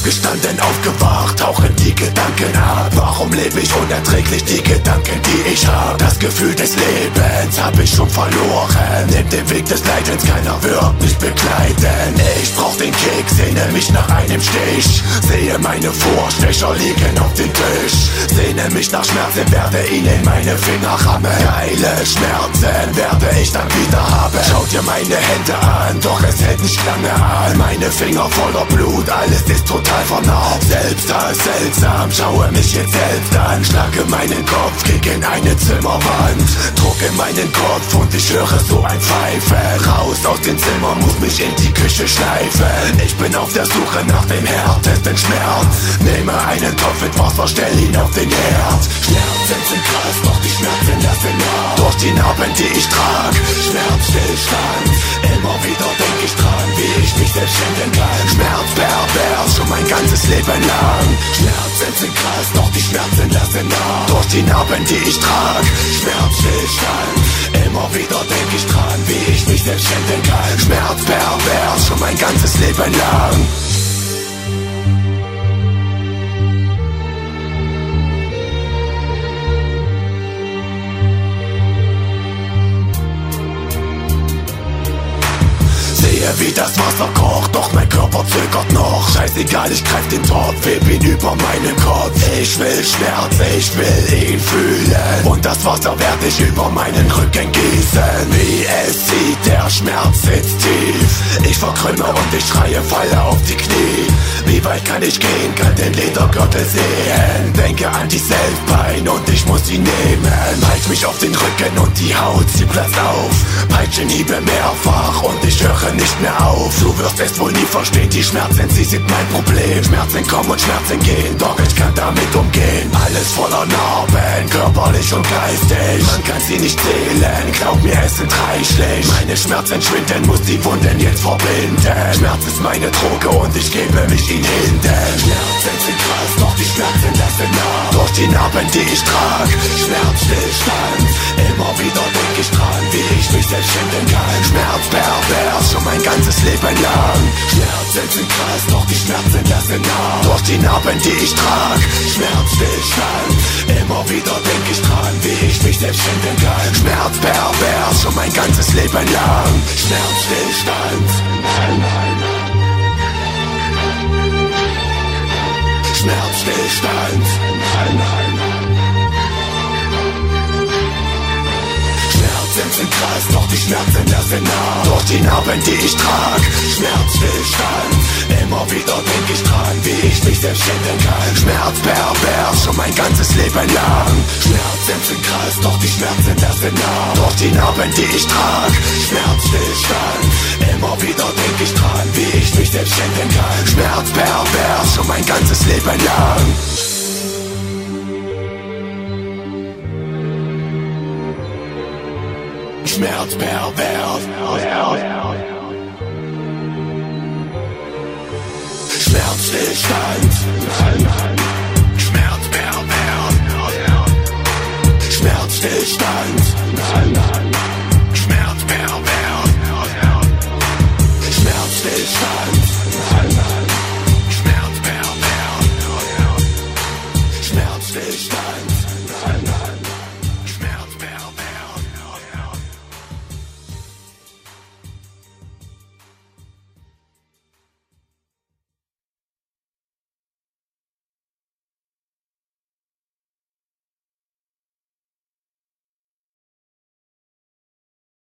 Aufgestanden, aufgewacht, tauchen die Gedanken ab. Warum lebe ich unerträglich die Gedanken, die ich hab? Das Gefühl des Lebens hab ich schon verloren. Nimm den Weg des Leidens, keiner wird mich begleiten. Ich brauch den Kick, sehne mich nach einem Stich. Sehe meine Vorstecher liegen auf dem Tisch. Sehne mich nach Schmerzen, werde ihn in meine Finger rammen. Geile Schmerzen werde ich dann wieder haben. Schau dir meine Hände an, doch es hält nicht lange an. Meine Finger voller Blut, alles ist total vernarbt. Selbst als seltsam, schaue mich jetzt selbst an. Schlage meinen Kopf gegen eine Zimmerwand. Drucke meinen Kopf und ich höre so ein Pfeifen. Raus aus dem Zimmer, muss mich in die Küche schleifen. Ich bin auf der Suche nach dem härtesten Schmerz. Nehme einen Topf mit Wasser, stell ihn auf den Herd. Schmerzen sind krass, doch die Schmerzen lassen nach. Durch die Narben, die ich trag, Schmerzstillstand. Immer wieder denk ich dran, wie ich mich selbst schänden kann. Schmerz pervers, schon mein ganzes Leben lang. Schmerzen sind krass, doch die Schmerzen lassen nach. Durch die Narben, die ich trag, Schmerzstillstand. Immer wieder denk ich dran, wie ich mich selbst schänden kann. Schmerz pervers, schon mein ganzes Leben lang. Wie das Wasser kocht, doch mein Körper zögert noch. Scheißegal, ich greif den Tod, heb ihn über meinen Kopf. Ich will Schmerz, ich will ihn fühlen. Und das Wasser werd ich über meinen Rücken gießen. Wie es zieht, der Schmerz sitzt tief. Ich verkrümme und ich schreie, falle auf die Knie. Wie weit kann ich gehen, kann den Ledergürtel sehen. Denke an die Selbstpein und ich muss sie nehmen. Halt mich auf den Rücken und die Haut, sie platzt auf. Peitschenhiebe mehrfach und ich höre nicht mehr auf. Du wirst es wohl nie verstehen, die Schmerzen, sie sind mein Problem. Schmerzen kommen und Schmerzen gehen, doch ich kann damit umgehen. Alles voller Narben, körperlich und geistig. Man kann sie nicht zählen, glaub mir, es sind reichlich. Meine Schmerzen schwinden, muss die Wunden jetzt verbinden. Schmerz ist meine Droge und ich gebe mich ihnen hin. Schmerzen sind krass, doch die Schmerzen lassen nach. Durch die Narben, die ich trag, Schmerzstillstand. Immer wieder denk ich dran, wie ich mich selbst schänden kann. Schmerz pervers, schon mein ganzes Leben lang. Schmerzen sind krass, doch die Schmerzen lassen nach. Durch die Narben, die ich trag, Schmerzstillstand. Immer wieder denk ich dran, wie ich mich selbst schänden kann. Schmerz pervers, schon mein ganzes Leben lang. Schmerzstillstand. Schmerzstillstand. Schmerzen sind krass, doch die Schmerzen lassen nach. Durch die Narben, die ich trag, Schmerzstillstand. Immer wieder denk ich dran, wie ich mich selbst schänden kann. Schmerz pervers, schon mein ganzes Leben lang. Schmerzen sind krass, doch die Schmerzen lassen nach. Durch die Narben, die ich trag, Schmerzstillstand. Immer wieder denk ich dran, wie ich mich selbst schänden kann. Schmerz pervers, schon mein ganzes Leben lang. Schmerz pervers. Schmerzstillstand. Schmerz pervers. Schmerzstillstand.